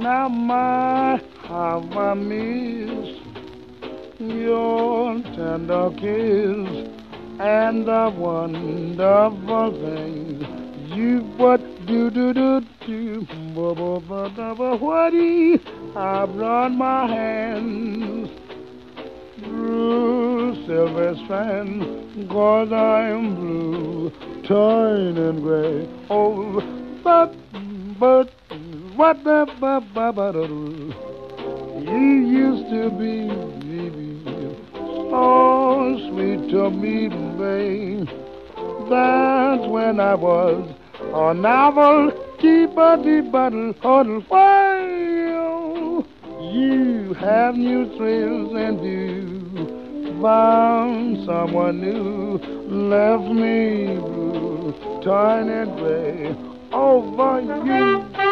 Now my, how I miss your tender kiss and the wonderful things you what do what I've run my hands through silver strands 'cause I'm blue, torn and gray. Oh, but what the you used to be, oh sweet to me, babe. That's when I was a novelty, bottle, while you have new thrills and you found someone new, left me blue, torn and gray over you.